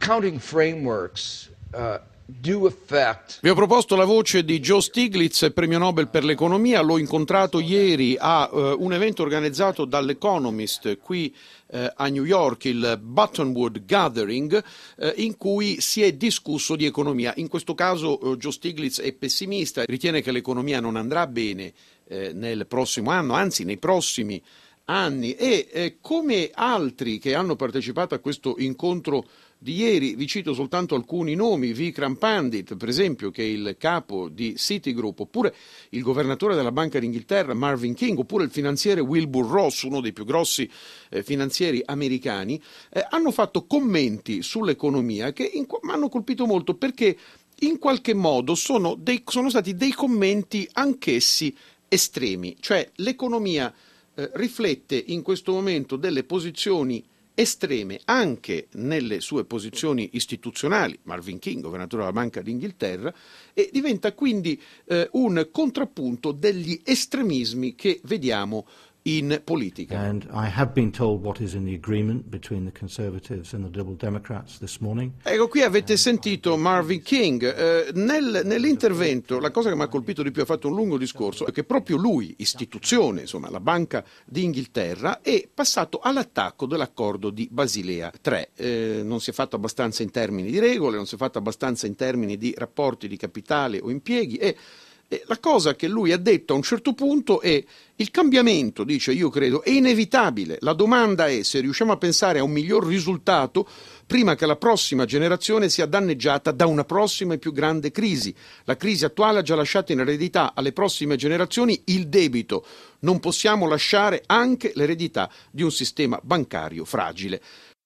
accounting frameworks do affect. Vi ho proposto la voce di Joe Stiglitz, premio Nobel per l'economia. L'ho incontrato ieri a un evento organizzato dall'Economist qui a New York, il Buttonwood Gathering, in cui si è discusso di economia. In questo caso Joe Stiglitz è pessimista, ritiene che l'economia non andrà bene nel prossimo anno, anzi nei prossimi anni, e come altri che hanno partecipato a questo incontro di ieri, vi cito soltanto alcuni nomi: Vikram Pandit, per esempio, che è il capo di Citigroup, oppure il governatore della Banca d'Inghilterra Marvin King, oppure il finanziere Wilbur Ross, uno dei più grossi finanzieri americani, hanno fatto commenti sull'economia che mi hanno colpito molto, perché in qualche modo sono stati dei commenti anch'essi estremi, cioè l'economia riflette in questo momento delle posizioni estreme anche nelle sue posizioni istituzionali, Marvin King, governatore della Banca d'Inghilterra, e diventa quindi un contrappunto degli estremismi che vediamo in politica. And I have been told what is in the agreement between the Conservatives and the Liberal Democrats this morning. Ecco, qui avete sentito Marvin King. Nell'intervento la cosa che mi ha colpito di più, ha fatto un lungo discorso, è che proprio lui, istituzione, insomma la Banca d'Inghilterra, è passato all'attacco dell'accordo di Basilea 3. Non si è fatto abbastanza in termini di regole, non si è fatto abbastanza in termini di rapporti di capitale o impieghi, e la cosa che lui ha detto a un certo punto è: il cambiamento, dice, io credo, è inevitabile. La domanda è se riusciamo a pensare a un miglior risultato prima che la prossima generazione sia danneggiata da una prossima e più grande crisi. La crisi attuale ha già lasciato in eredità alle prossime generazioni il debito. Non possiamo lasciare anche l'eredità di un sistema bancario fragile.